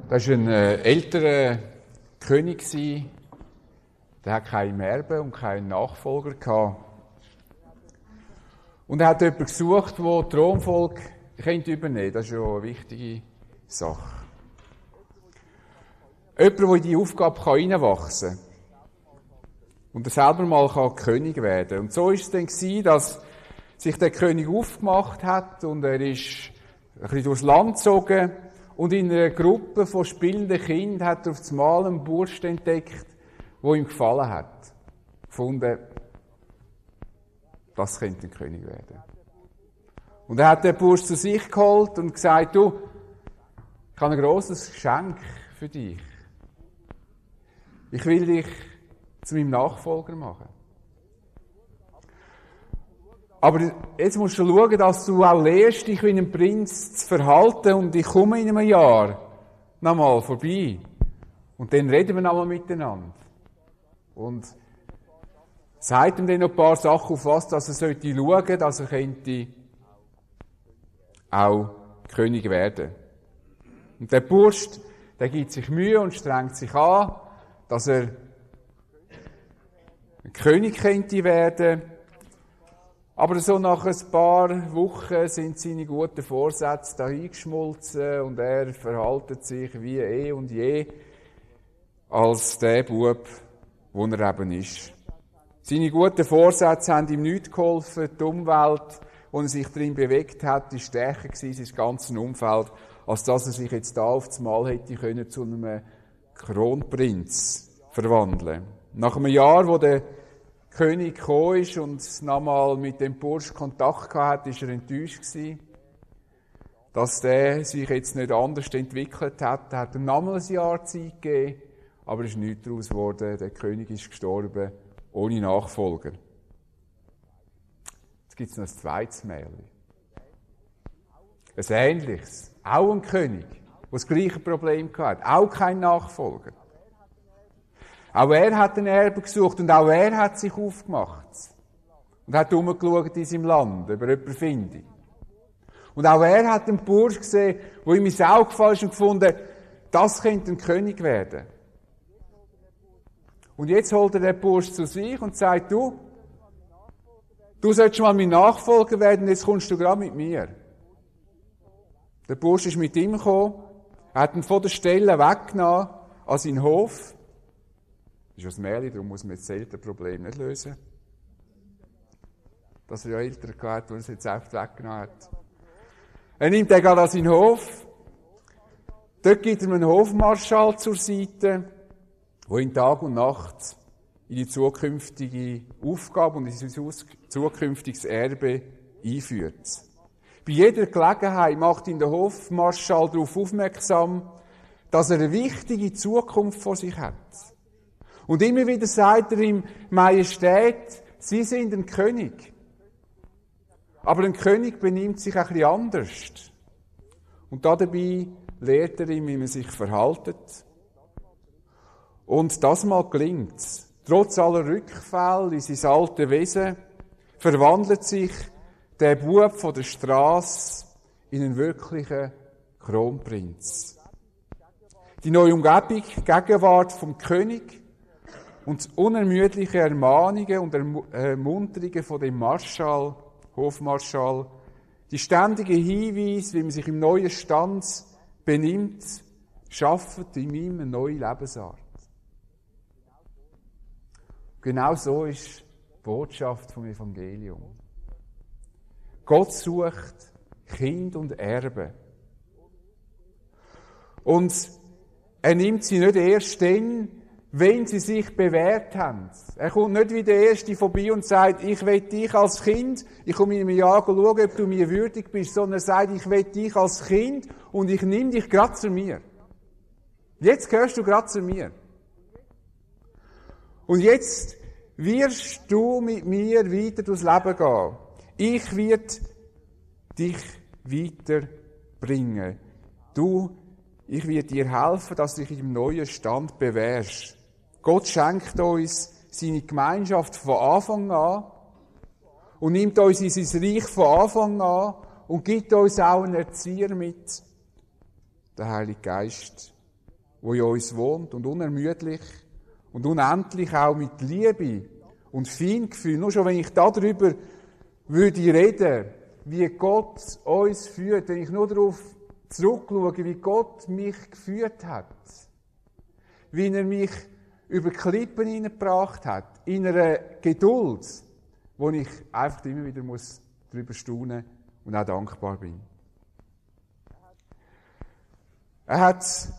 Das war ein älterer König, der hatte keinen Erben und keinen Nachfolger gehabt. Und er hat jemanden gesucht, der die Thronfolge übernehmen könnte. Das ist ja eine wichtige Sache. Jemand, der in diese Aufgabe hineinwachsen kann. Und er selber mal König werden kann. Und so war es dann, dass sich der König aufgemacht hat und er ist ein bisschen durchs Land gezogen und in einer Gruppe von spielenden Kindern hat er auf einmal einen Bursch entdeckt, der ihm gefallen hat. Gefunden, das könnte ein König werden. Und er hat den Bursch zu sich geholt und gesagt, du, ich habe ein grosses Geschenk für dich. Ich will dich zu meinem Nachfolger machen. Aber jetzt musst du schauen, dass du auch lernst, dich wie ein Prinz zu verhalten und ich komme in einem Jahr nochmal vorbei. Und dann reden wir nochmal miteinander. Und sagt ihm dann noch ein paar Sachen, auf was dass er sollte schauen, dass er könnte auch König werden. Und der Bursch, der gibt sich Mühe und strengt sich an, dass er ein König könnte werden. Aber so nach ein paar Wochen sind seine guten Vorsätze dahingeschmolzen und er verhält sich wie eh und je als der Bub, wo er eben ist. Seine guten Vorsätze haben ihm nichts geholfen. Die Umwelt, wo er sich darin bewegt hat, war stärker gewesen, sein ganzes Umfeld, als dass er sich jetzt da auf das Mal hätte können zu einem Kronprinz verwandeln. Nach einem Jahr, wo der König gekommen ist und nochmal mit dem Bursch Kontakt hatte, war er enttäuscht gewesen, dass der sich jetzt nicht anders entwickelt hat. Er hat ihm nochmal ein Jahr Zeit gegeben, aber es ist nichts daraus geworden. Der König ist gestorben, ohne Nachfolger. Jetzt gibt es noch ein zweites Märchen. Ein ähnliches. Auch ein König, der das gleiche Problem hatte. Auch kein Nachfolger. Auch er hat einen Erben gesucht und auch er hat sich aufgemacht. Und hat herumgeschaut in seinem Land, ob er jemanden findet. Und auch er hat einen Bursch gesehen, der ihm ins Auge gefallen ist und gefunden, das könnte ein König werden. Und jetzt holt er den Bursch zu sich und sagt, du solltest mal mein Nachfolger werden, jetzt kommst du gerade mit mir. Der Bursch ist mit ihm gekommen, er hat ihn von der Stelle weggenommen an seinen Hof. Das ist ein Märchen, darum muss man jetzt selten Probleme nicht lösen. Dass er ja Eltern hatte, die er es jetzt einfach weggenommen hat. Er nimmt den gerade an seinen Hof. Dort gibt er einen Hofmarschall zur Seite, der ihn Tag und Nacht in die zukünftige Aufgabe und in sein zukünftiges Erbe einführt. Bei jeder Gelegenheit macht ihn der Hofmarschall darauf aufmerksam, dass er eine wichtige Zukunft vor sich hat. Und immer wieder sagt er ihm, Majestät, Sie sind ein König. Aber ein König benimmt sich ein bisschen anders. Und dabei lehrt er ihm, wie man sich verhaltet. Und das mal gelingt. Trotz aller Rückfälle in sein altes Wesen verwandelt sich der Bub von der Straße in einen wirklichen Kronprinz. Die neue Umgebung, Gegenwart vom König und das unermüdliche Ermahnungen und Ermunterungen von dem Marschall, Hofmarschall, die ständigen Hinweise, wie man sich im neuen Stand benimmt, schaffen in ihm eine neue Lebensart. Genau so ist die Botschaft vom Evangelium. Gott sucht Kind und Erbe. Und er nimmt sie nicht erst dann, wenn sie sich bewährt haben. Er kommt nicht wie der Erste vorbei und sagt, ich will dich als Kind, ich komme in einem Jahr schauen, ob du mir würdig bist, sondern er sagt, ich will dich als Kind und ich nehme dich gerade zu mir. Jetzt gehörst du gerade zu mir. Und jetzt wirst du mit mir weiter durchs Leben gehen. Ich werde dich weiterbringen. Ich werde dir helfen, dass du dich in dem neuen Stand bewährst. Gott schenkt uns seine Gemeinschaft von Anfang an und nimmt uns in sein Reich von Anfang an und gibt uns auch einen Erzieher mit, der Heilige Geist, wo in uns wohnt und unermüdlich und unendlich auch mit Liebe und Feingefühl. Nur schon, wenn ich darüber würde reden, wie Gott uns führt, wenn ich nur darauf zurückschaue, wie Gott mich geführt hat, wie er mich über Klippen hineingebracht hat, in einer Geduld, wo ich einfach immer wieder darüber staunen und auch dankbar bin. Er hat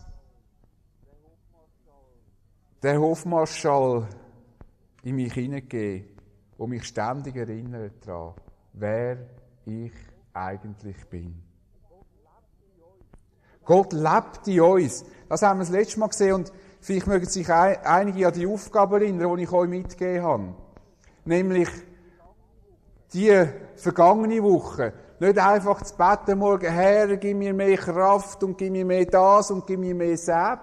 den Hofmarschall in mich hineingegeben, der mich ständig erinnert daran, wer ich eigentlich bin. Gott lebt in uns. Das haben wir das letzte Mal gesehen und vielleicht mögen sich einige an die Aufgabe erinnern, die ich euch mitgegeben habe. Nämlich die vergangene Woche. Nicht einfach zu beten, morgen, Herr, gib mir mehr Kraft und gib mir mehr das und gib mir mehr Säb.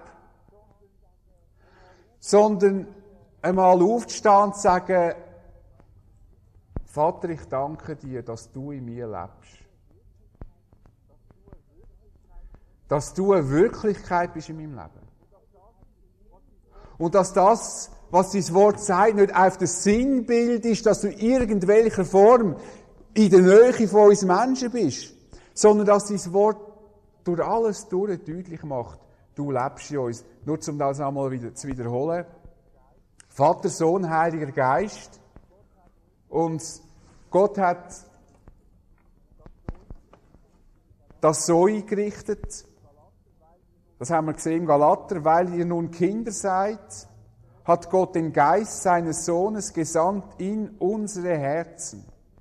Sondern einmal aufzustehen und zu sagen, Vater, ich danke dir, dass du in mir lebst. Dass du eine Wirklichkeit bist in meinem Leben. Und dass das, was dein Wort sagt, nicht einfach das Sinnbild ist, dass du in irgendwelcher Form in der Nähe von uns Menschen bist, sondern dass dein Wort durch alles durch deutlich macht, du lebst in uns. Nur um das einmal wieder zu wiederholen. Vater, Sohn, Heiliger Geist. Und Gott hat das so eingerichtet, das haben wir gesehen im Galater, weil ihr nun Kinder seid, hat Gott den Geist seines Sohnes gesandt in unsere Herzen.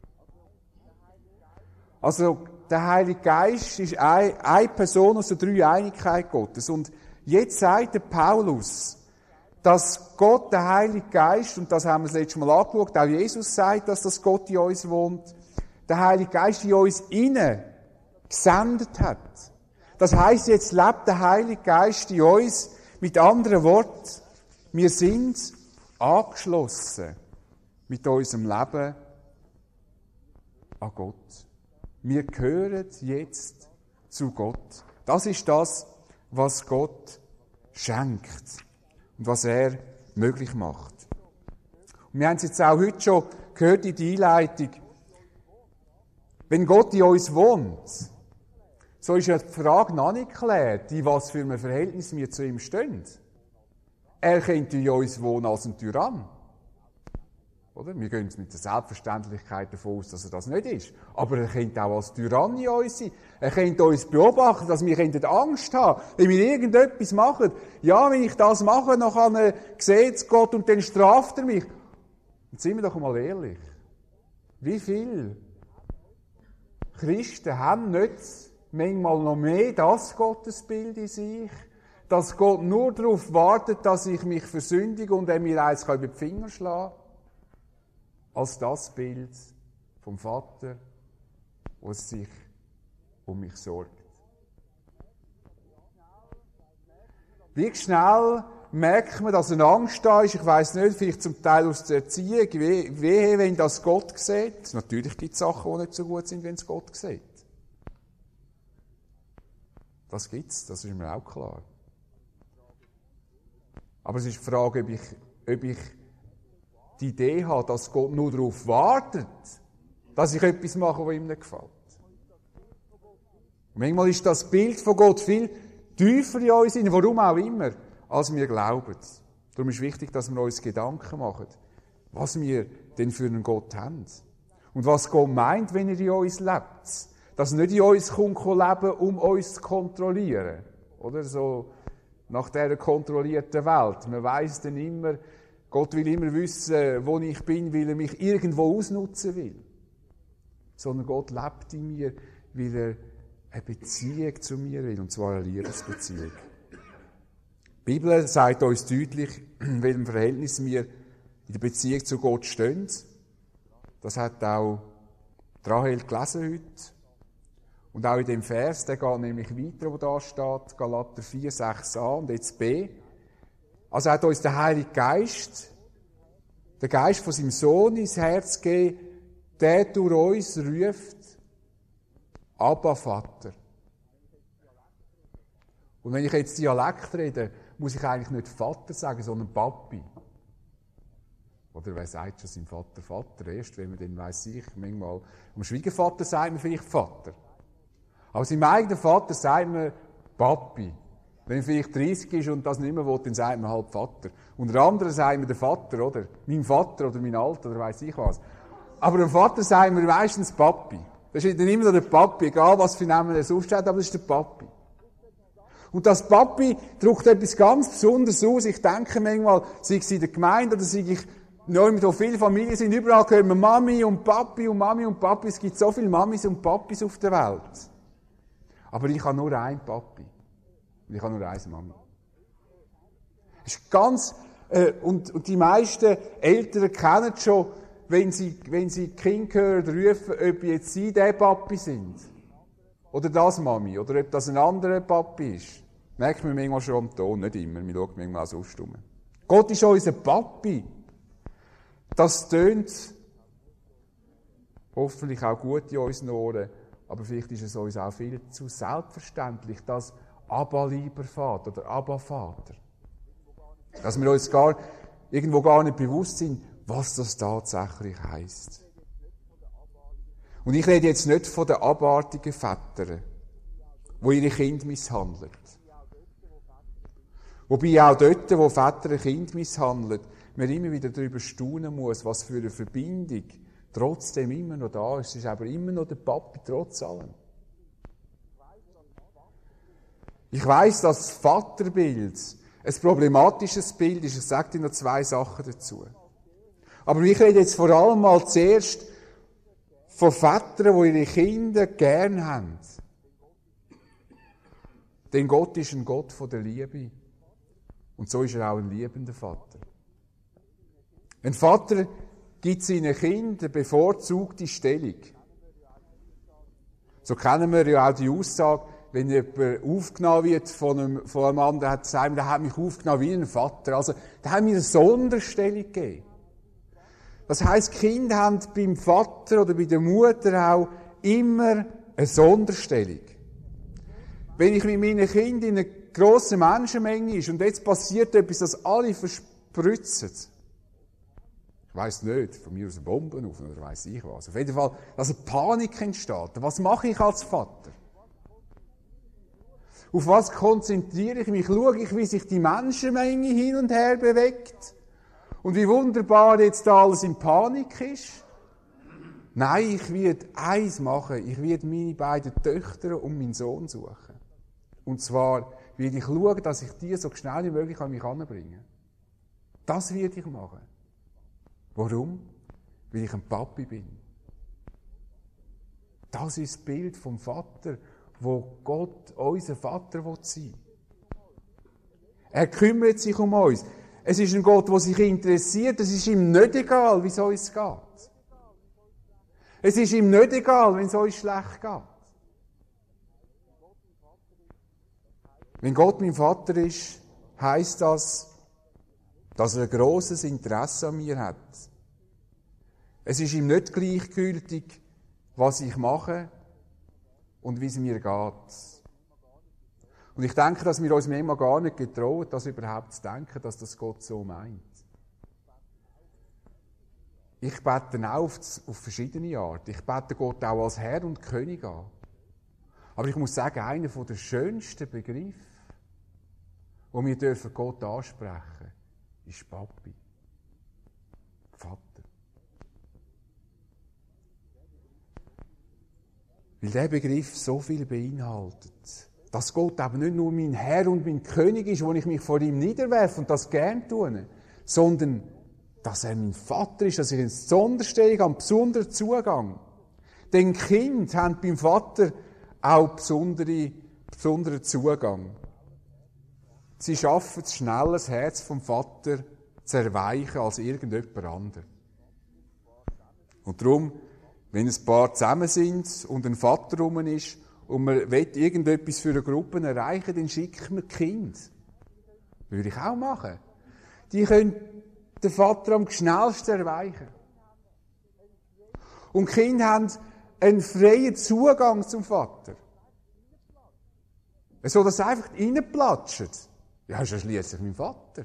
Also der Heilige Geist ist eine Person aus der Dreieinigkeit Gottes. Und jetzt sagt der Paulus, dass Gott, der Heilige Geist, und das haben wir das letzte Mal angeschaut, auch Jesus sagt, dass das Gott in uns wohnt, der Heilige Geist in uns innen gesendet hat. Das heisst, jetzt lebt der Heilige Geist in uns. Mit anderen Worten, wir sind angeschlossen mit unserem Leben an Gott. Wir gehören jetzt zu Gott. Das ist das, was Gott schenkt und was er möglich macht. Und wir haben es jetzt auch heute schon gehört in der Einleitung. Wenn Gott in uns wohnt, so ist ja die Frage noch nicht geklärt, in was für ein Verhältnis wir zu ihm stehen. Er könnte in uns wohnen als ein Tyrann. Oder? Wir gehen mit der Selbstverständlichkeit davon aus, dass er das nicht ist. Aber er könnte auch als Tyrann in uns sein. Er könnte uns beobachten, dass wir Angst haben, wenn wir irgendetwas machen. Ja, wenn ich das mache, dann sieht Gott und dann straft er mich. Und sind wir doch mal ehrlich. Wie viele Christen haben nicht manchmal noch mehr das Gottesbild in sich, dass Gott nur darauf wartet, dass ich mich versündige und er mir eins über die Finger schlagen kann, als das Bild vom Vater, der sich um mich sorgt. Wie schnell merkt man, dass eine Angst da ist? Ich weiss nicht, vielleicht zum Teil aus der Erziehung. Wehe, wenn das Gott sieht. Natürlich gibt es Sachen, die nicht so gut sind, wenn es Gott sieht. Das gibt's, das ist mir auch klar. Aber es ist die Frage, ob ich die Idee habe, dass Gott nur darauf wartet, dass ich etwas mache, was ihm nicht gefällt. Und manchmal ist das Bild von Gott viel tiefer in uns, warum auch immer, als wir glauben. Darum ist wichtig, dass wir uns Gedanken machen, was wir denn für einen Gott haben. Und was Gott meint, wenn er in uns lebt. Dass er nicht in uns kommt, leben, um uns zu kontrollieren. Oder so nach dieser kontrollierten Welt. Man weiss dann immer, Gott will immer wissen, wo ich bin, weil er mich irgendwo ausnutzen will. Sondern Gott lebt in mir, weil er eine Beziehung zu mir will, und zwar eine Liebesbeziehung. Die Bibel sagt uns deutlich, in welchem Verhältnis wir in der Beziehung zu Gott stehen. Das hat auch Rahel gelesen heute. Und auch in dem Vers, der geht nämlich weiter, wo da steht, Galater 4, 6a und jetzt b. Also hat uns der Heilige Geist, der Geist von seinem Sohn ins Herz gegeben, der durch uns ruft, Abba Vater. Und wenn ich jetzt Dialekt rede, muss ich eigentlich nicht Vater sagen, sondern Papi. Oder wer sagt schon seinem Vater Vater? Erst wenn man den weiss ich, manchmal am Schwiegervater sagt man vielleicht Vater. Aber seinem eigenen Vater sagt man Papi. Wenn er vielleicht 30 ist und das nicht mehr will, dann sagt man halt Vater. Unter anderem sagt man der Vater, oder? Mein Vater oder mein Alter oder weiss ich was. Aber dem Vater sagen wir meistens Papi. Das ist dann immer noch der Papi, egal was für Namen er sonst hat, aber das ist der Papi. Und das Papi drückt etwas ganz Besonderes aus. Ich denke manchmal, sei es in der Gemeinde oder sei ich neu, wo viele Familien sind, überall hören wir Mami und Papi und Mami und Papi. Es gibt so viele Mamis und Papis auf der Welt. Aber ich habe nur einen Papi. Und ich habe nur eine Mami. Das ist ganz, und die meisten Eltern kennen schon, wenn sie Kinder hören, rufen, ob jetzt sie der Papi sind. Oder das Mami. Oder ob das ein anderer Papi ist. Merkt man manchmal schon am Ton, nicht immer. Wir schauen manchmal auch sonst rum. Gott ist unser Papi. Das tönt hoffentlich auch gut in unseren Ohren. Aber vielleicht ist es uns auch viel zu selbstverständlich, dass Abba lieber Vater oder Abba Vater. Dass wir uns irgendwo gar nicht bewusst sind, was das tatsächlich heisst. Und ich rede jetzt nicht von den abartigen Vätern, die ihre Kinder misshandeln. Wobei auch dort, wo Väter ein Kind misshandeln, man immer wieder darüber staunen muss, was für eine Verbindung trotzdem immer noch da ist. Es ist aber immer noch der Papi, trotz allem. Ich weiss, dass das Vaterbild ein problematisches Bild ist. Ich sage dir noch 2 Sachen dazu. Aber ich rede jetzt vor allem mal zuerst von Vätern, die ihre Kinder gern haben. Denn Gott ist ein Gott von der Liebe. Und so ist er auch ein liebender Vater. Ein Vater gibt seinen Kindern eine bevorzugte Stellung. So kennen wir ja auch die Aussage, wenn jemand aufgenommen wird von einem anderen, der hat mich aufgenommen wie ein Vater. Also, der hat mir eine Sonderstellung gegeben. Das heisst, die Kinder haben beim Vater oder bei der Mutter auch immer eine Sonderstellung. Wenn ich mit meinen Kindern in einer grossen Menschenmenge ist und jetzt passiert etwas, dass alle verspritzen. Ich weiss nicht, von mir aus Bomben auf oder weiss ich was. Auf jeden Fall, dass eine Panik entsteht. Was mache ich als Vater? Auf was konzentriere ich mich? Schaue ich, wie sich die Menschenmenge hin und her bewegt? Und wie wunderbar jetzt da alles in Panik ist? Nein, ich werde eins machen. Ich werde meine beiden Töchter und meinen Sohn suchen. Und zwar werde ich schauen, dass ich die so schnell wie möglich an mich heranbringe. Das werde ich machen. Warum? Weil ich ein Papi bin. Das ist das Bild vom Vater, wo Gott unser Vater sein will. Er kümmert sich um uns. Es ist ein Gott, der sich interessiert. Es ist ihm nicht egal, wie es uns geht. Es ist ihm nicht egal, wenn es uns schlecht geht. Wenn Gott mein Vater ist, heisst das, dass er ein grosses Interesse an mir hat. Es ist ihm nicht gleichgültig, was ich mache und wie es mir geht. Und ich denke, dass wir uns manchmal gar nicht getrauen, das überhaupt zu denken, dass das Gott so meint. Ich bete auch auf verschiedene Arten. Ich bete Gott auch als Herr und König an. Aber ich muss sagen, einer der schönsten Begriffe, wo wir dürfen Gott ansprechen, ist Papi. Vater. Weil dieser Begriff so viel beinhaltet. Dass Gott eben nicht nur mein Herr und mein König ist, wo ich mich vor ihm niederwerfe und das gern tue, sondern dass er mein Vater ist, dass ich eine Sonderstellung habe, einen besonderen Zugang. Denn Kinder haben beim Vater auch besonderen Zugang. Sie schaffen es schnell, das Herz vom Vater zu erweichen als irgendjemand anderes. Und darum, wenn ein Paar zusammen sind und ein Vater rum ist und man will irgendetwas für eine Gruppe erreichen, dann schickt man Kind. Würde ich auch machen. Die können den Vater am schnellsten erreichen. Und die Kinder haben einen freien Zugang zum Vater. So, dass es einfach reinplatscht. Ja, ist ja schliesslich mein Vater.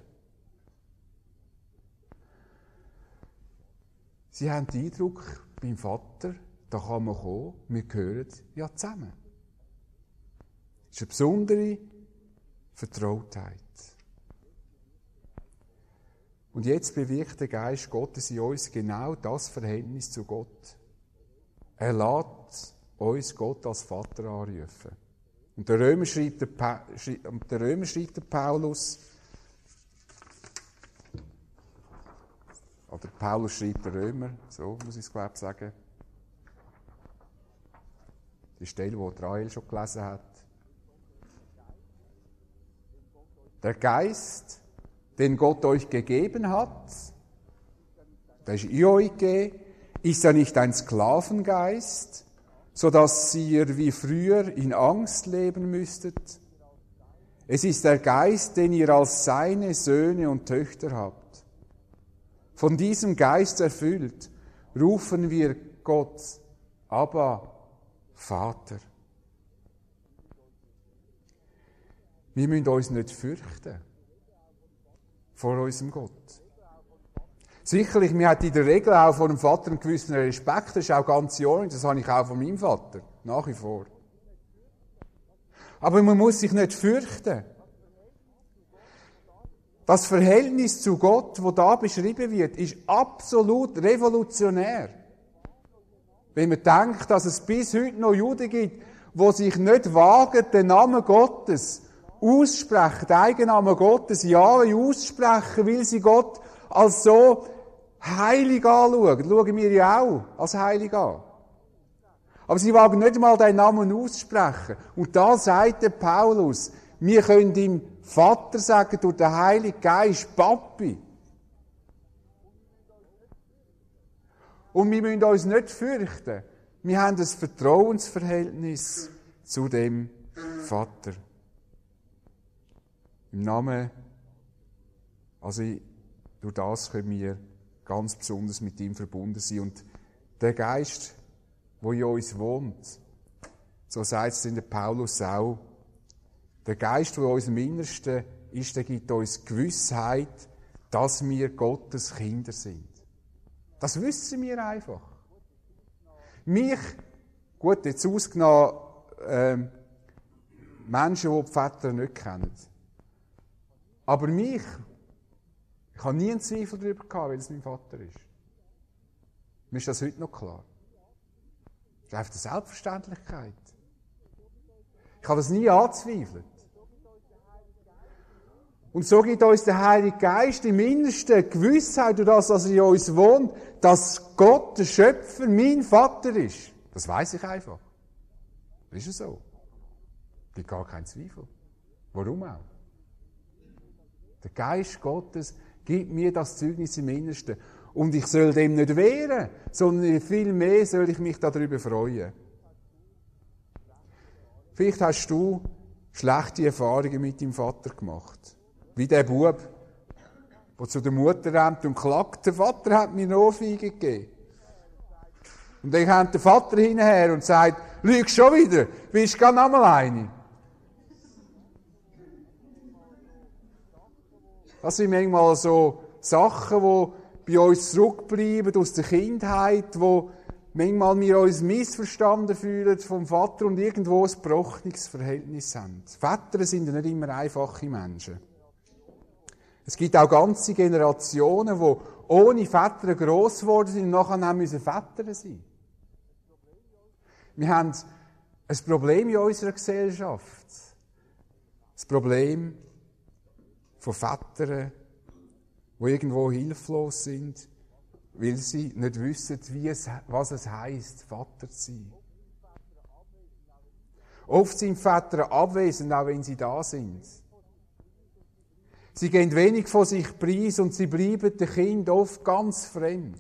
Sie haben den Eindruck, beim Vater, da kann man kommen, wir gehören ja zusammen. Das ist eine besondere Vertrautheit. Und jetzt bewirkt der Geist Gottes in uns genau das Verhältnis zu Gott. Er lässt uns Gott als Vater anrufen. Und der Römer schreibt der Paulus, oder Paulus schreibt der Römer, so muss ich es glaube ich sagen. Die Stelle, die Rahel schon gelesen hat. Der Geist, den Gott euch gegeben hat, der ist in euch gegeben, ist ja nicht ein Sklavengeist, so dass ihr wie früher in Angst leben müsstet. Es ist der Geist, den ihr als seine Söhne und Töchter habt. Von diesem Geist erfüllt, rufen wir Gott, Abba, Vater. Wir müssen uns nicht fürchten vor unserem Gott. Sicherlich, wir haben in der Regel auch vor dem Vater einen gewissen Respekt, das ist auch ganz in Ordnung, das habe ich auch von meinem Vater, nach wie vor. Aber man muss sich nicht fürchten. Das Verhältnis zu Gott, das da beschrieben wird, ist absolut revolutionär. Wenn man denkt, dass es bis heute noch Juden gibt, die sich nicht wagen, den Namen Gottes aussprechen, den Eigennamen Gottes Jahwe aussprechen, weil sie Gott als so heilig anschauen. Schauen wir ja auch als heilig an. Aber sie wagen nicht einmal den Namen aussprechen. Und da sagt der Paulus, wir können ihm Vater sagen durch den Heiligen Geist, Papi. Und wir müssen uns nicht fürchten. Wir haben ein Vertrauensverhältnis zu dem Vater. Im Namen, also durch das können wir ganz besonders mit ihm verbunden sein. Und der Geist, der in uns wohnt, so sagt es in der Paulus auch, der Geist, der in unserem Innersten ist, der gibt uns Gewissheit, dass wir Gottes Kinder sind. Das wissen wir einfach. Mich, gut, jetzt ausgenommen Menschen, die die Väter nicht kennen. Aber mich, ich habe nie einen Zweifel darüber gehabt, weil es mein Vater ist. Mir ist das heute noch klar. Das ist einfach eine Selbstverständlichkeit. Ich habe das nie angezweifelt. Und so gibt uns der Heilige Geist im Innersten Gewissheit, durch das, dass er in uns wohnt, dass Gott, der Schöpfer, mein Vater ist. Das weiss ich einfach. Das ist es so. Es gibt gar keinen Zweifel. Warum auch? Der Geist Gottes gibt mir das Zeugnis im Innersten. Und ich soll dem nicht wehren, sondern vielmehr soll ich mich darüber freuen. Vielleicht hast du schlechte Erfahrungen mit deinem Vater gemacht. Wie der Bub, der zu der Mutter rennt und klagt, der Vater hat mir eine Ohrfeige gegeben. Und dann kommt der Vater hinterher und sagt, lügst schon wieder, willst du gar noch mal eine? Das sind manchmal so Sachen, die bei uns zurückbleiben aus der Kindheit, wo manchmal wir uns missverstanden fühlen vom Vater und irgendwo ein gebrochenes Verhältnis haben. Väter sind ja nicht immer einfache Menschen. Es gibt auch ganze Generationen, die ohne Väter gross geworden sind und nachher müssen Väter sein. Wir haben ein Problem in unserer Gesellschaft. Das Problem von Vätern, die irgendwo hilflos sind, weil sie nicht wissen, was es heisst, Vater zu sein. Oft sind Väter abwesend, auch wenn sie da sind. Sie geben wenig von sich preis und sie bleiben dem Kind oft ganz fremd.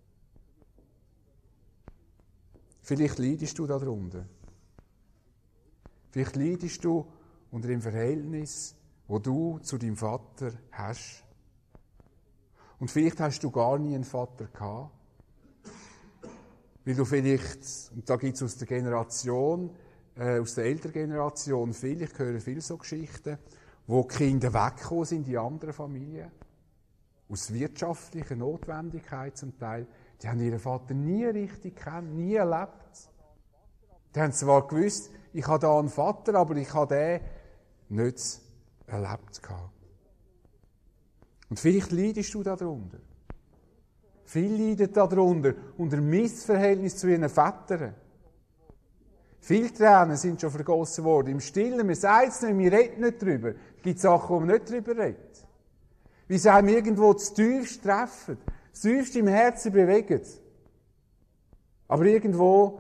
Vielleicht leidest du darunter. Vielleicht leidest du unter dem Verhältnis, wo du zu deinem Vater hast. Und vielleicht hast du gar nie einen Vater gehabt. Weil du vielleicht, und da gibt es aus der Generation aus der älteren Generation viel, ich höre viel so Geschichten, wo die Kinder weggekommen sind in anderen Familien. Aus wirtschaftlicher Notwendigkeit zum Teil. Die haben ihren Vater nie richtig gekannt, nie erlebt. Die haben zwar gewusst, ich habe da einen Vater, aber ich habe den nicht erlebt gehabt. Und vielleicht leidest du darunter. Viele leiden darunter, unter Missverhältnis zu ihren Vätern. Viele Tränen sind schon vergossen worden. Im Stillen, man sagt es nicht, wir reden nicht drüber. Es gibt Sachen, wo man nicht drüber redet. Wie sie einem irgendwo das Tiefste treffen, das Tiefste im Herzen bewegen. Aber irgendwo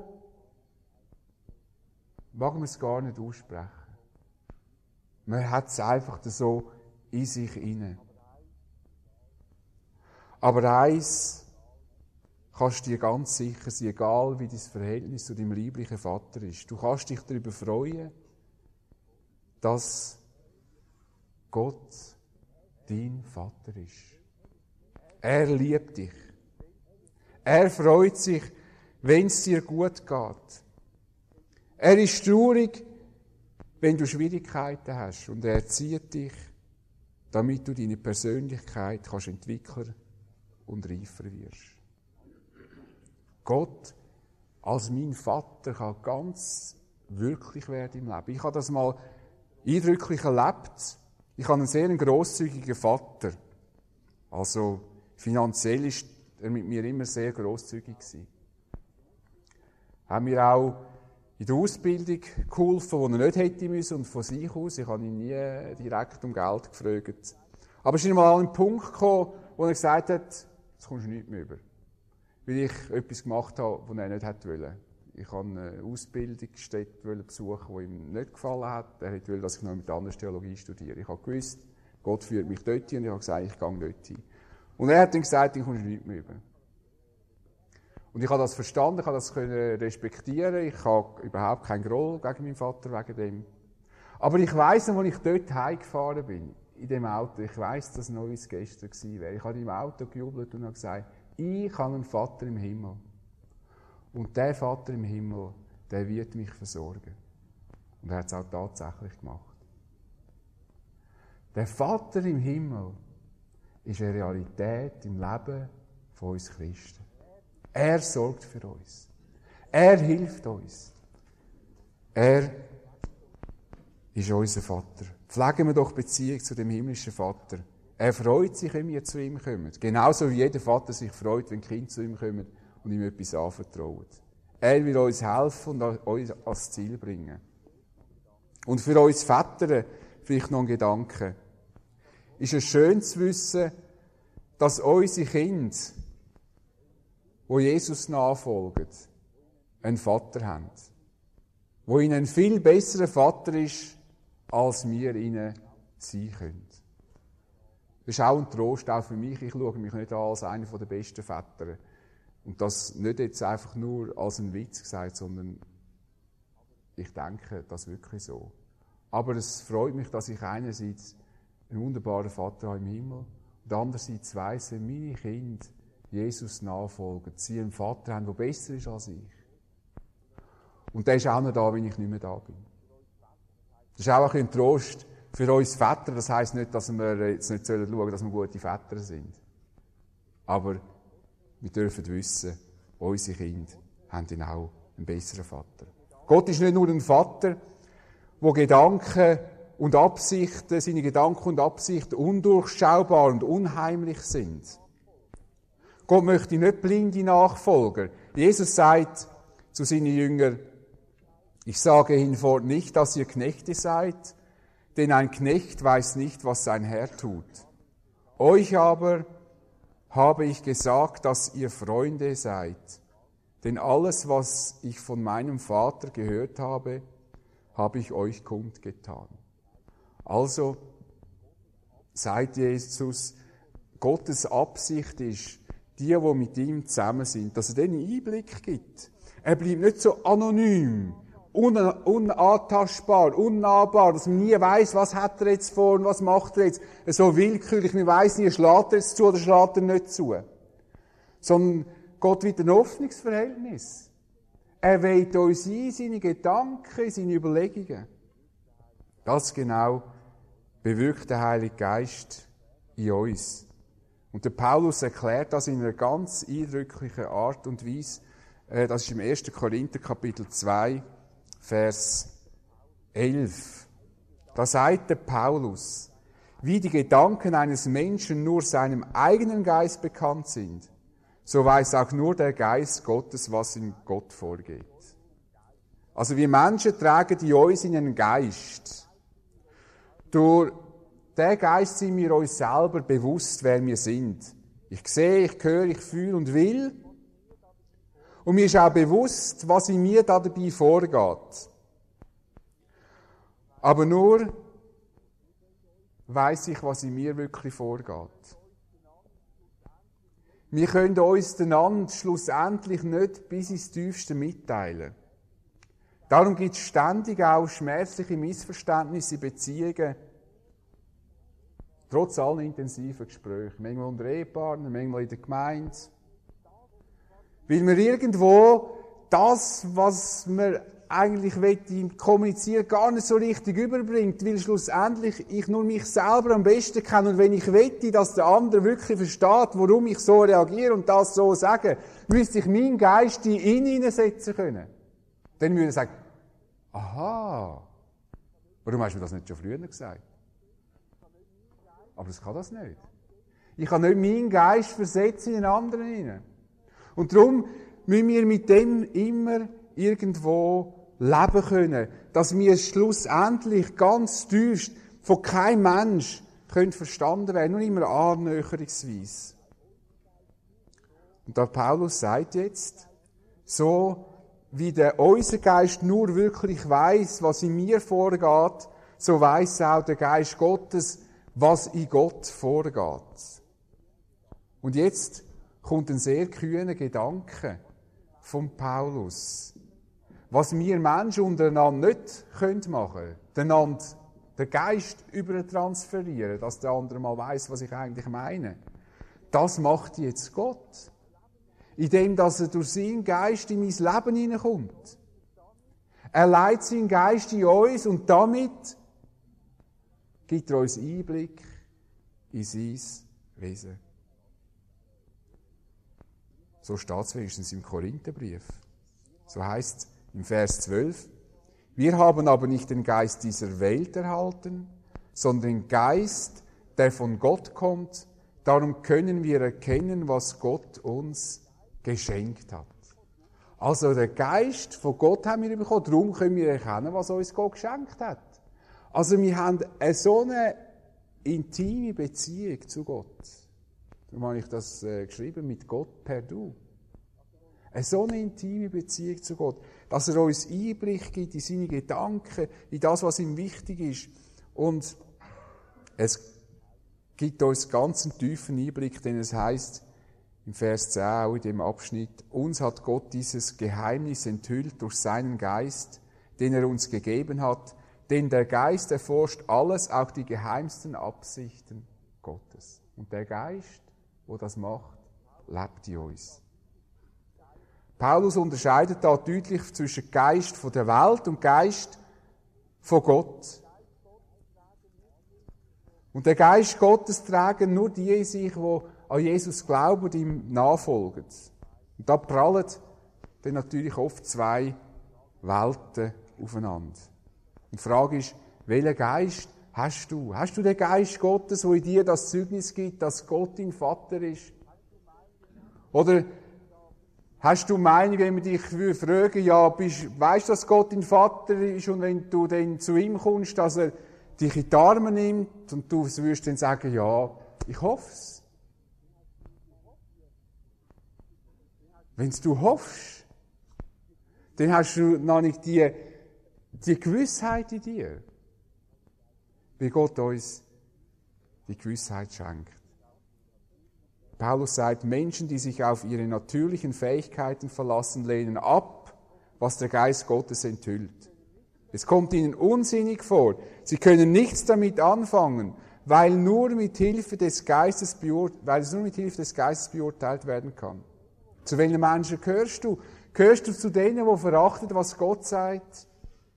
mag man es gar nicht aussprechen. Man hat es einfach so in sich inne. Aber eins kannst du dir ganz sicher sein, egal wie dein Verhältnis zu deinem lieblichen Vater ist. Du kannst dich darüber freuen, dass Gott dein Vater ist. Er liebt dich. Er freut sich, wenn es dir gut geht. Er ist traurig, wenn du Schwierigkeiten hast. Und er erzieht dich, damit du deine Persönlichkeit kannst entwickeln und reifer wirst. Gott als mein Vater kann ganz wirklich werden im Leben. Ich habe das mal eindrücklich erlebt. Ich habe einen sehr grosszügigen Vater. Also finanziell ist er mit mir immer sehr grosszügig gewesen. Haben mir auch in der Ausbildung geholfen, wo er nicht hätte müssen und von sich aus. Ich habe ihn nie direkt um Geld gefragt. Aber es ist mal an einen Punkt gekommen, wo er gesagt hat, jetzt kommst du nichts mehr über. Weil ich etwas gemacht habe, was er nicht wollte. Ich habe eine Ausbildungsstätte besuchen, die ihm nicht gefallen hat. Er wollte, dass ich noch mit anders Theologie studiere. Ich habe gewusst, Gott führt mich dort hin und ich habe gesagt, ich gehe dort hin. Und er hat dann gesagt, ich komme nichts mehr über. Und ich habe das verstanden, ich habe das respektieren. Ich habe überhaupt keinen Groll gegen meinen Vater wegen dem. Aber ich weiss noch, als ich dort heimgefahren bin, in dem Auto, ich weiss, dass es noch wie es gestern gewesen wäre. Ich habe im Auto gejubelt und habe gesagt, ich habe einen Vater im Himmel. Und der Vater im Himmel, der wird mich versorgen. Und er hat es auch tatsächlich gemacht. Der Vater im Himmel ist eine Realität im Leben von uns Christen. Er sorgt für uns. Er hilft uns. Er ist unser Vater. Pflegen wir doch Beziehung zu dem himmlischen Vater. Er freut sich, wenn wir zu ihm kommen. Genauso wie jeder Vater sich freut, wenn Kinder zu ihm kommen und ihm etwas anvertrauen. Er will uns helfen und uns ans Ziel bringen. Und für uns Väter, vielleicht noch ein Gedanke, ist es schön zu wissen, dass unsere Kinder, die Jesus nachfolgen, einen Vater haben, der ihnen ein viel besserer Vater ist, als wir ihnen sein können. Das ist auch ein Trost, auch für mich. Ich schaue mich nicht an als einer der besten Väter. Und das nicht jetzt einfach nur als ein Witz gesagt, sondern ich denke das wirklich so. Aber es freut mich, dass ich einerseits einen wunderbaren Vater habe im Himmel und andererseits weiss, wenn meine Kinder Jesus nachfolgen, sie einen Vater haben, der besser ist als ich. Und der ist auch noch da, wenn ich nicht mehr da bin. Das ist auch ein Trost für uns Väter. Das heisst nicht, dass wir jetzt nicht schauen sollen, dass wir gute Väter sind. Aber wir dürfen wissen, unsere Kinder haben dann auch einen besseren Vater. Gott ist nicht nur ein Vater, der Gedanken und Absichten, seine Gedanken und Absichten undurchschaubar und unheimlich sind. Gott möchte nicht blinde Nachfolger. Jesus sagt zu seinen Jüngern, ich sage hinfort nicht, dass ihr Knechte seid, denn ein Knecht weiß nicht, was sein Herr tut. Euch aber habe ich gesagt, dass ihr Freunde seid. Denn alles, was ich von meinem Vater gehört habe, habe ich euch kundgetan. Also, sagt Jesus, Gottes Absicht ist, die mit ihm zusammen sind, dass er denen Einblick gibt. Er bleibt nicht so anonym, unantastbar, unnahbar, dass man nie weiss, was hat er jetzt vor und was macht er jetzt. So willkürlich, man weiss nie, schlägt er jetzt zu oder schlägt er nicht zu. Sondern Gott wird ein Hoffnungsverhältnis. Er weht uns ein, seine Gedanken, seine Überlegungen. Das genau bewirkt der Heilige Geist in uns. Und der Paulus erklärt das in einer ganz eindrücklichen Art und Weise. Das ist im 1. Korinther Kapitel 2, Vers 11. Da sagt der Paulus, wie die Gedanken eines Menschen nur seinem eigenen Geist bekannt sind, so weiß auch nur der Geist Gottes, was in Gott vorgeht. Also wir Menschen tragen in uns in einen Geist. Durch den Geist sind wir uns selber bewusst, wer wir sind. Ich sehe, ich höre, ich fühle und will. Und mir ist auch bewusst, was in mir dabei vorgeht. Aber nur weiss ich, was in mir wirklich vorgeht. Wir können uns einander schlussendlich nicht bis ins Tiefste mitteilen. Darum gibt es ständig auch schmerzliche Missverständnisse in Beziehungen, trotz aller intensiven Gespräche. Manchmal unter Ehepartnern, manchmal in der Gemeinde. Weil wir irgendwo das, was man eigentlich kommunizieren gar nicht so richtig überbringt, weil schlussendlich ich nur mich selber am besten kenne. Und wenn ich wette, dass der andere wirklich versteht, warum ich so reagiere und das so sage, müsste ich meinen Geist in ihn hineinsetzen können. Dann würde er sagen, aha, warum hast du mir das nicht schon früher gesagt? Aber das kann das nicht. Ich kann nicht meinen Geist versetzen in den anderen hinein. Und darum müssen wir mit dem immer irgendwo leben können, dass wir schlussendlich ganz tiefst von keinem Mensch verstanden werden, nur immer annäherungsweise. Und da Paulus sagt jetzt, so wie unser Geist nur wirklich weiss, was in mir vorgeht, so weiss auch der Geist Gottes, was in Gott vorgeht. Und jetzt kommt ein sehr kühner Gedanke von Paulus. Was wir Menschen untereinander nicht machen können, einander den Geist übertransferieren, dass der andere mal weiss, was ich eigentlich meine. Das macht jetzt Gott. Indem, dass er durch seinen Geist in mein Leben hineinkommt. Er leitet seinen Geist in uns und damit gibt er uns Einblick in sein Wesen. So steht es wenigstens im Korintherbrief. So heißt es im Vers 12, wir haben aber nicht den Geist dieser Welt erhalten, sondern den Geist, der von Gott kommt. Darum können wir erkennen, was Gott uns geschenkt hat. Also der Geist von Gott haben wir bekommen, darum können wir erkennen, was uns Gott geschenkt hat. Also wir haben so eine intime Beziehung zu Gott. Darum habe ich das geschrieben, mit Gott per Du. So eine intime Beziehung zu Gott, dass er uns Einblick gibt in seine Gedanken, in das, was ihm wichtig ist. Und es gibt uns ganz einen tiefen Einblick, denn es heißt im Vers 10, auch in dem Abschnitt, uns hat Gott dieses Geheimnis enthüllt durch seinen Geist, den er uns gegeben hat, denn der Geist erforscht alles, auch die geheimsten Absichten Gottes. Und der Geist, der das macht, lebt in uns. Paulus unterscheidet da deutlich zwischen Geist von der Welt und Geist von Gott. Und der Geist Gottes tragen nur die in sich, die an Jesus glauben und ihm nachfolgen. Und da prallen dann natürlich oft zwei Welten aufeinander. Und die Frage ist, welchen Geist hast du? Hast du den Geist Gottes, der in dir das Zeugnis gibt, dass Gott dein Vater ist? Oder hast du Meinung, wenn wir dich fragen, ja, weisst du, dass Gott dein Vater ist und wenn du dann zu ihm kommst, dass er dich in die Arme nimmt und du wirst dann sagen, ja, ich hoffe es. Wenn du hoffst, dann hast du noch nicht die Gewissheit in dir, wie Gott uns die Gewissheit schenkt. Paulus sagt, Menschen, die sich auf ihre natürlichen Fähigkeiten verlassen, lehnen ab, was der Geist Gottes enthüllt. Es kommt ihnen unsinnig vor. Sie können nichts damit anfangen, weil es nur mit Hilfe des Geistes beurteilt werden kann. Zu welchen Menschen gehörst du? Gehörst du zu denen, die verachten, was Gott sagt?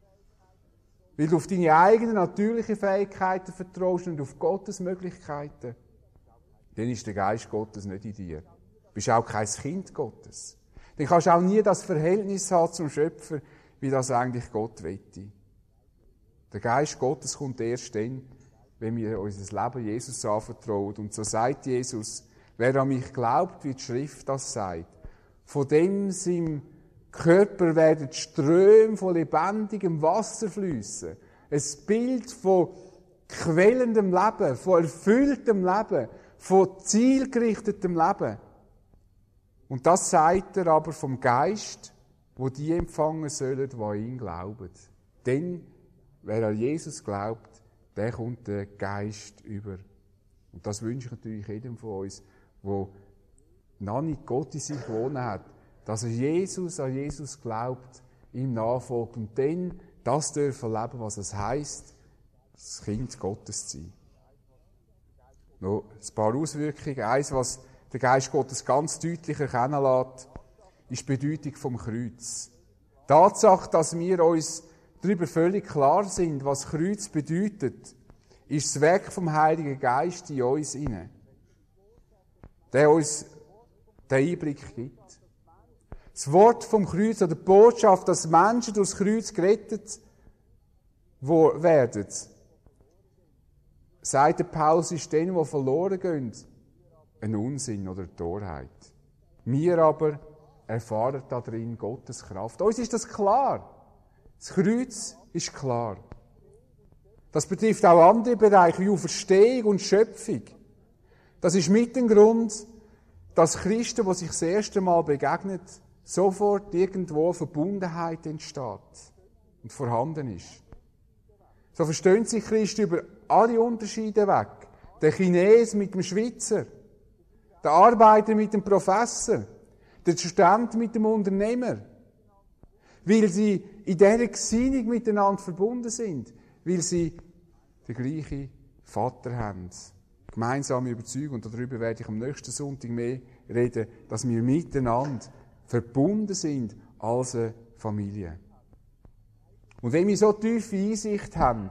Weil du auf deine eigenen natürlichen Fähigkeiten vertraust und auf Gottes Möglichkeiten? Dann ist der Geist Gottes nicht in dir. Du bist auch kein Kind Gottes. Dann kannst du auch nie das Verhältnis haben zum Schöpfer, wie das eigentlich Gott wette. Der Geist Gottes kommt erst dann, wenn wir unser Leben Jesus anvertrauen. Und so sagt Jesus, wer an mich glaubt, wie die Schrift das sagt, von dem seinem Körper werden Ströme von lebendigem Wasser fließen. Ein Bild von quellendem Leben, von erfülltem Leben, von zielgerichtetem Leben. Und das sagt er aber vom Geist, wo die empfangen sollen, die an ihn glauben. Denn wer an Jesus glaubt, der kommt der Geist über. Und das wünsche ich natürlich jedem von uns, der noch nicht Gott in sich wohnen hat, dass er an Jesus glaubt, ihm nachfolgt und dann das dürfen leben, was es heisst, das Kind Gottes zu sein. Noch ein paar Auswirkungen. Eins, was der Geist Gottes ganz deutlich erkennen lässt, ist die Bedeutung vom Kreuz. Die Tatsache, dass wir uns darüber völlig klar sind, was Kreuz bedeutet, ist das Werk vom Heiligen Geist in uns inne, der uns den Einblick gibt. Das Wort vom Kreuz oder die Botschaft, dass Menschen durchs Kreuz gerettet werden, sagt der Paulus, ist denen, die verloren gehen, ein Unsinn oder eine Torheit. Wir aber erfahren darin Gottes Kraft. Uns ist das klar. Das Kreuz ist klar. Das betrifft auch andere Bereiche wie Auferstehung und Schöpfung. Das ist mit dem Grund, dass Christen, die sich das erste Mal begegnen, sofort irgendwo Verbundenheit entsteht und vorhanden ist. So verstehen sich Christen über alle Unterschiede weg. Der Chines mit dem Schweizer, der Arbeiter mit dem Professor, der Student mit dem Unternehmer. Weil sie in dieser Gesinnung miteinander verbunden sind. Weil sie den gleichen Vater haben. Gemeinsame Überzeugung, und darüber werde ich am nächsten Sonntag mehr reden, dass wir miteinander verbunden sind als eine Familie. Und wenn wir so tiefe Einsicht haben,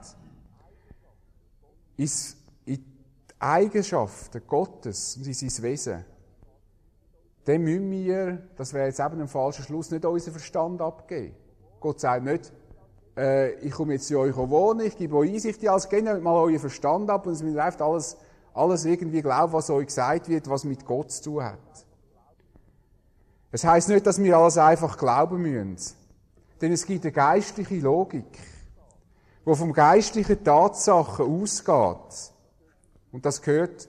in die Eigenschaften Gottes und in sein Wesen, dann müssen wir, das wäre jetzt eben ein falscher Schluss, nicht unseren Verstand abgeben. Gott sagt nicht, ich komme jetzt zu euch wohnen, ich gebe euch Einsicht in alles, gebt mal euren Verstand ab und es müsst einfach alles irgendwie glauben, was euch gesagt wird, was mit Gott zu tun hat. Es heisst nicht, dass wir alles einfach glauben müssen. Denn es gibt eine geistliche Logik, die vom geistlichen Tatsachen ausgeht. Und da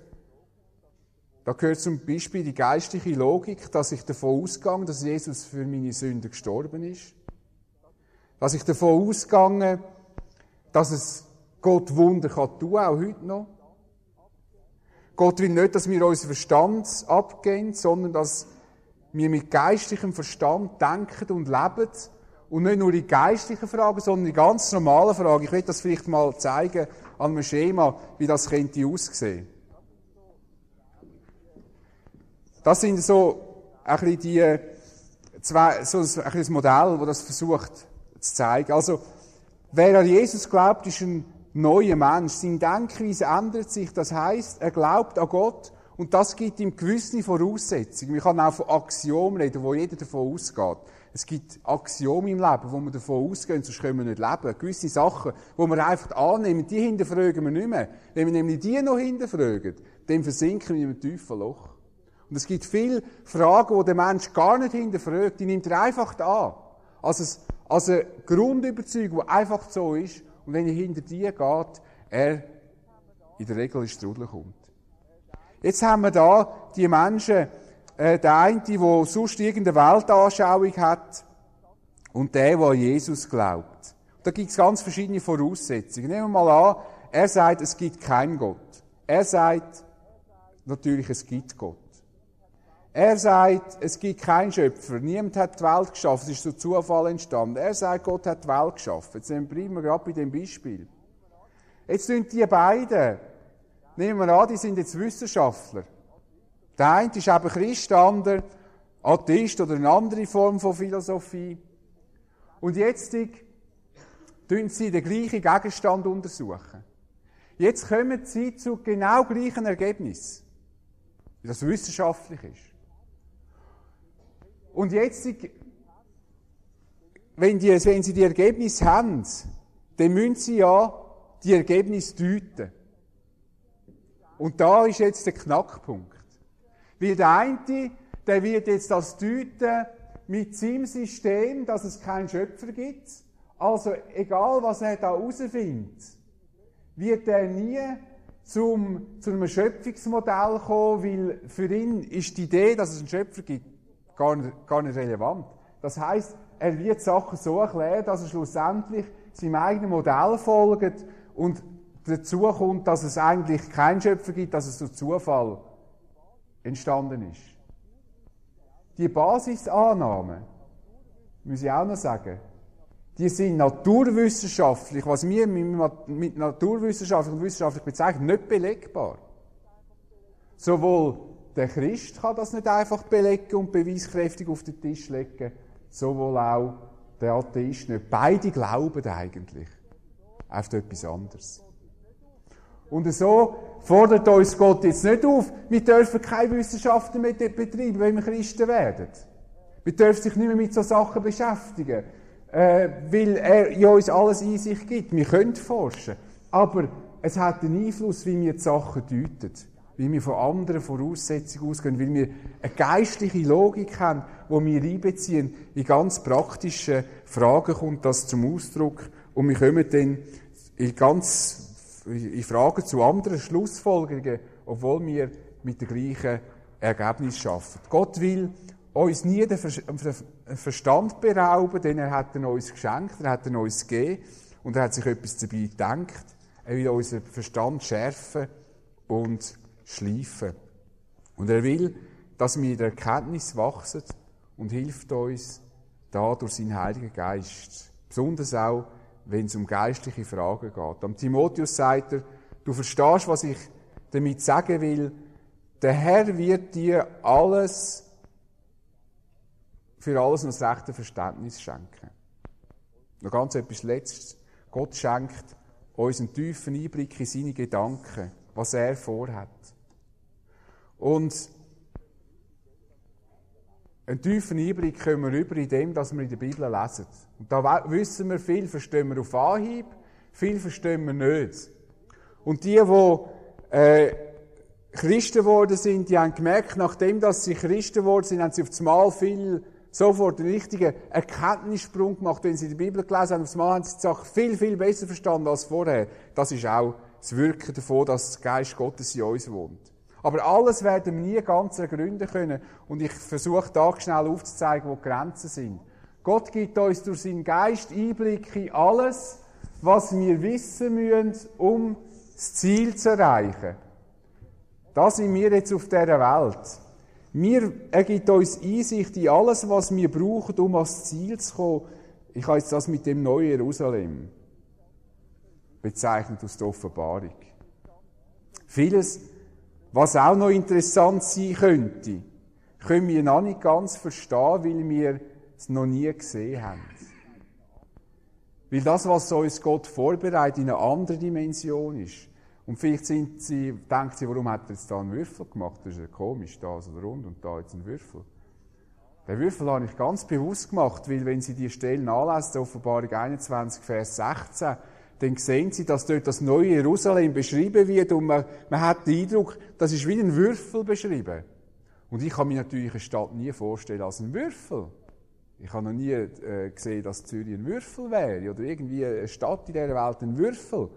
gehört zum Beispiel die geistliche Logik, dass ich davon ausgehe, dass Jesus für meine Sünden gestorben ist. Dass ich davon ausgehe, dass es Gott Wunder kann tun, auch heute noch. Gott will nicht, dass wir unseren Verstand abgeben, sondern dass wir mit geistlichem Verstand denken und leben. Und nicht nur in geistlichen Fragen, sondern in ganz normalen Fragen. Ich will das vielleicht mal zeigen an einem Schema, wie das könnte aussehen. Das sind so ein bisschen das Modell, das das versucht zu zeigen. Also, wer an Jesus glaubt, ist ein neuer Mensch. Seine Denkweise ändert sich. Das heisst, er glaubt an Gott und das gibt ihm gewisse Voraussetzungen. Man kann auch von Axiomen reden, wo jeder davon ausgeht. Es gibt Axiome im Leben, wo wir davon ausgehen, sonst können wir nicht leben. Gewisse Sachen, die wir einfach annehmen, die hinterfragen wir nicht mehr. Wenn wir nämlich die noch hinterfragen, dann versinken wir in einem tiefen Loch. Und es gibt viele Fragen, die der Mensch gar nicht hinterfragt, die nimmt er einfach an. Also eine Grundüberzeugung, die einfach so ist. Und wenn er hinter die geht, er in der Regel ins Trudeln kommt. Jetzt haben wir da die Menschen, der eine, der sonst irgendeine Weltanschauung hat, und der an Jesus glaubt. Da gibt es ganz verschiedene Voraussetzungen. Nehmen wir mal an, er sagt, es gibt keinen Gott. Er sagt, natürlich, es gibt Gott. Er sagt, es gibt keinen Schöpfer. Niemand hat die Welt geschaffen. Es ist durch Zufall entstanden. Er sagt, Gott hat die Welt geschaffen. Jetzt bleiben wir gerade bei dem Beispiel. Jetzt sind die beiden, nehmen wir an, die sind jetzt Wissenschaftler. Der eine ist eben Christ, der andere Atheist oder eine andere Form von Philosophie. Und jetzt untersuchen sie den gleichen Gegenstand. Jetzt kommen sie zu genau gleichen Ergebnissen, wie das wissenschaftlich ist. Und jetzt, wenn sie die Ergebnisse haben, dann müssen sie ja die Ergebnisse deuten. Und da ist jetzt der Knackpunkt. Weil der eine, der wird jetzt das deuten mit seinem System, dass es keinen Schöpfer gibt. Also, egal was er da herausfindet, wird er nie zu einem Schöpfungsmodell kommen, weil für ihn ist die Idee, dass es einen Schöpfer gibt, gar nicht relevant. Das heisst, er wird Sachen so erklären, dass er schlussendlich seinem eigenen Modell folgt und dazu kommt, dass es eigentlich keinen Schöpfer gibt, dass es durch Zufall entstanden ist. Die Basisannahmen, muss ich auch noch sagen, die sind naturwissenschaftlich, was wir mit naturwissenschaftlich und wissenschaftlich bezeichnen, nicht belegbar. Sowohl der Christ kann das nicht einfach belegen und beweiskräftig auf den Tisch legen, sowohl auch der Atheist nicht. Beide glauben eigentlich auf etwas anderes. Und so fordert uns Gott jetzt nicht auf, wir dürfen keine Wissenschaften mehr betreiben, wenn wir Christen werden. Wir dürfen sich nicht mehr mit solchen Sachen beschäftigen, weil er in uns alles in sich gibt. Wir können forschen, aber es hat einen Einfluss, wie wir die Sachen deuten, wie wir von anderen Voraussetzungen ausgehen, weil wir eine geistliche Logik haben, die wir einbeziehen. In ganz praktischen Fragen kommt das zum Ausdruck und wir kommen dann in Fragen zu anderen Schlussfolgerungen, obwohl wir mit dem gleichen Ergebnis arbeiten. Gott will uns nie den Verstand berauben, denn er hat ihn uns geschenkt, er hat ihn uns gegeben und er hat sich etwas dabei gedacht. Er will unseren Verstand schärfen und schleifen. Und er will, dass wir in der Erkenntnis wachsen und hilft uns da durch seinen Heiligen Geist. Besonders auch, wenn es um geistliche Fragen geht. Am Timotheus sagt er, du verstehst, was ich damit sagen will, der Herr wird dir für alles noch das rechte Verständnis schenken. Noch ganz etwas Letztes. Gott schenkt uns einen tiefen Einblick in seine Gedanken, was er vorhat. Und einen tiefen Einblick können wir über in dem, dass wir in der Bibel lesen. Und da wissen wir, viel verstehen wir auf Anhieb, viel verstehen wir nicht. Und die Christen geworden sind, die haben gemerkt, nachdem dass sie Christen geworden sind, haben sie auf einmal sofort einen richtigen Erkenntnissprung gemacht. Wenn sie die Bibel gelesen haben, auf einmal haben sie die Sache viel, viel besser verstanden als vorher. Das ist auch das Wirken davon, dass der Geist Gottes in uns wohnt. Aber alles werden wir nie ganz ergründen können. Und ich versuche da schnell aufzuzeigen, wo die Grenzen sind. Gott gibt uns durch seinen Geist Einblick in alles, was wir wissen müssen, um das Ziel zu erreichen. Da sind wir jetzt auf dieser Welt. Er gibt uns Einsicht in alles, was wir brauchen, um ans Ziel zu kommen. Ich habe jetzt das mit dem neuen Jerusalem bezeichnet aus der Offenbarung. Vieles, was auch noch interessant sein könnte, können wir noch nicht ganz verstehen, weil wir es noch nie gesehen haben. Weil das, was uns Gott vorbereitet, in einer anderen Dimension ist. Und vielleicht denkt sie, warum hat er jetzt da einen Würfel gemacht? Das ist ja komisch, da so rund und da jetzt ein Würfel. Den Würfel habe ich ganz bewusst gemacht, weil wenn Sie die Stelle nachlesen, Offenbarung 21, Vers 16, dann sehen Sie, dass dort das neue Jerusalem beschrieben wird und man hat den Eindruck, das ist wie ein Würfel beschrieben. Und ich kann mir natürlich eine Stadt nie vorstellen als ein Würfel. Ich habe noch nie gesehen, dass Zürich ein Würfel wäre oder irgendwie eine Stadt in dieser Welt ein Würfel.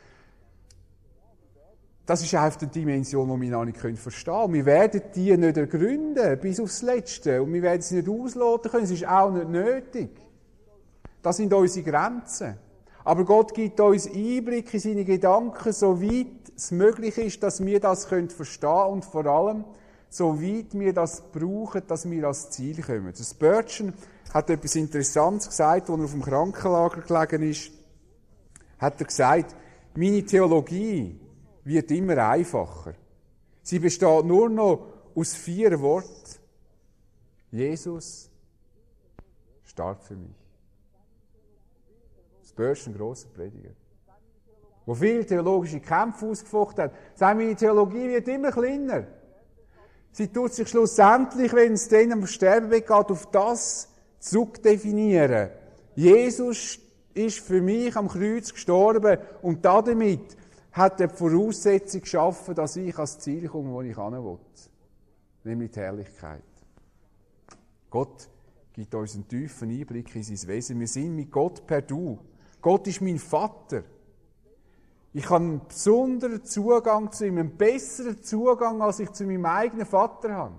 Das ist einfach die Dimension, die wir noch nicht verstehen können. Wir werden die nicht ergründen, bis aufs Letzte. Und wir werden sie nicht ausloten können. Es ist auch nicht nötig. Das sind unsere Grenzen. Aber Gott gibt uns Einblick in seine Gedanken, soweit es möglich ist, dass wir das verstehen können und vor allem, soweit wir das brauchen, dass wir ans Ziel kommen. Spurgeon hat etwas Interessantes gesagt, als er auf dem Krankenlager gelegen ist. Hat er gesagt, meine Theologie wird immer einfacher. Sie besteht nur noch aus 4 Worten. Jesus starb für mich. Das Börsch, ein grosser Prediger, der viele theologische Kämpfe ausgefochten hat. Meine Theologie wird immer kleiner. Sie tut sich schlussendlich, wenn es dann am Sterbebett geht, auf das zurückdefinieren. Jesus ist für mich am Kreuz gestorben und damit hat er die Voraussetzung geschaffen, dass ich ans Ziel komme, wo ich hin will. Nämlich die Herrlichkeit. Gott gibt uns einen tiefen Einblick in sein Wesen. Wir sind mit Gott per Du. Gott ist mein Vater. Ich habe einen besonderen Zugang zu ihm, einen besseren Zugang, als ich zu meinem eigenen Vater habe.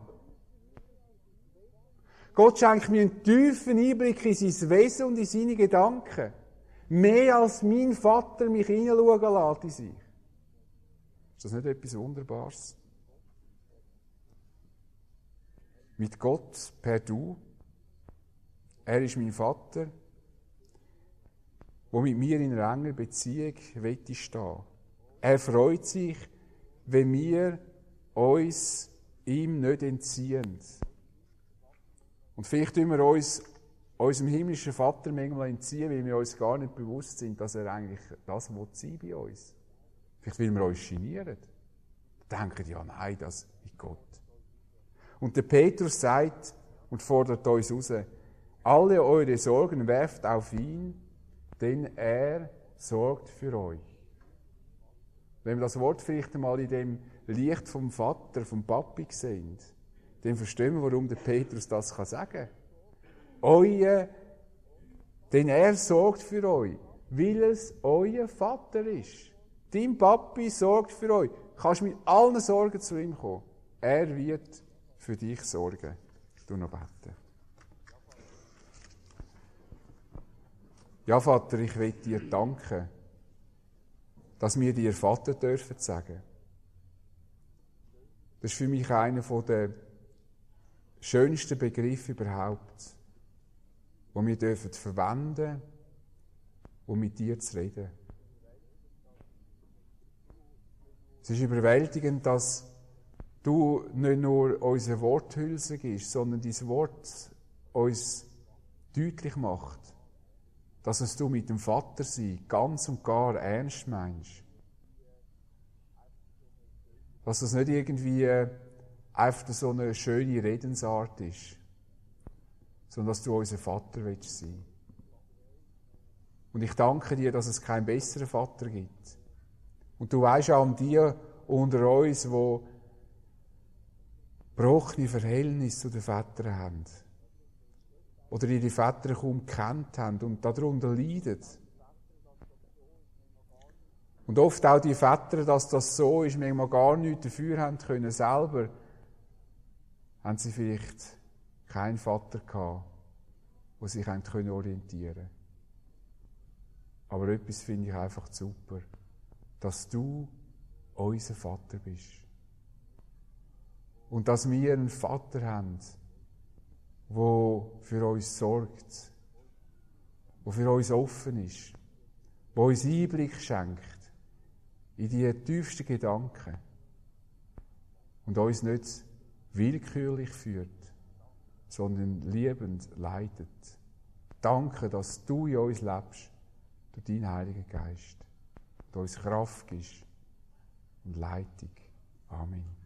Gott schenkt mir einen tiefen Einblick in sein Wesen und in seine Gedanken. Mehr als mein Vater mich hineinschauen lässt in sich. Ist das nicht etwas Wunderbares? Mit Gott per Du. Er ist mein Vater, der mit mir in einer engen Beziehung stehen. Er freut sich, wenn wir uns ihm nicht entziehen. Und vielleicht tun wir uns unserem himmlischen Vater manchmal entziehen, weil wir uns gar nicht bewusst sind, dass er eigentlich das sein bei uns. Vielleicht weil wir uns genieren. Denken, ja nein, das ist Gott. Und der Petrus sagt und fordert uns heraus, alle eure Sorgen werft auf ihn, denn er sorgt für euch. Wenn wir das Wort vielleicht einmal in dem Licht vom Vater, vom Papi sehen, dann verstehen wir, warum der Petrus das sagen kann. Denn er sorgt für euch, weil es euer Vater ist. Dein Papi sorgt für euch. Du kannst mit allen Sorgen zu ihm kommen. Er wird für dich sorgen. Du noch beten. Ja, Vater, ich will dir danken, dass wir dir Vater dürfen sagen. Das ist für mich einer der schönsten Begriffe überhaupt, wo wir dürfen verwenden, um mit dir zu reden. Es ist überwältigend, dass du nicht nur unsere Worthülse gibst, sondern dein Wort uns deutlich macht, dass es du mit dem Vater sein ganz und gar ernst meinst. Dass es nicht irgendwie einfach so eine schöne Redensart ist, sondern dass du unser Vater willst sein. Und ich danke dir, dass es keinen besseren Vater gibt. Und du weisst auch um die unter uns, die gebrochene Verhältnisse zu den Vätern haben. Oder ihre Väter kaum gekannt haben und darunter leiden. Und oft auch die Väter, dass das so ist, manchmal gar nichts dafür haben können selber, haben sie vielleicht keinen Vater gehabt, der sich orientieren konnte. Aber etwas finde ich einfach super, dass du unser Vater bist. Und dass wir einen Vater haben, der für uns sorgt, der für uns offen ist, der uns Einblick schenkt in die tiefsten Gedanken und uns nicht willkürlich führt, sondern liebend leitet. Danke, dass du in uns lebst, durch deinen Heiligen Geist, und uns Kraft gibst und Leitung. Amen.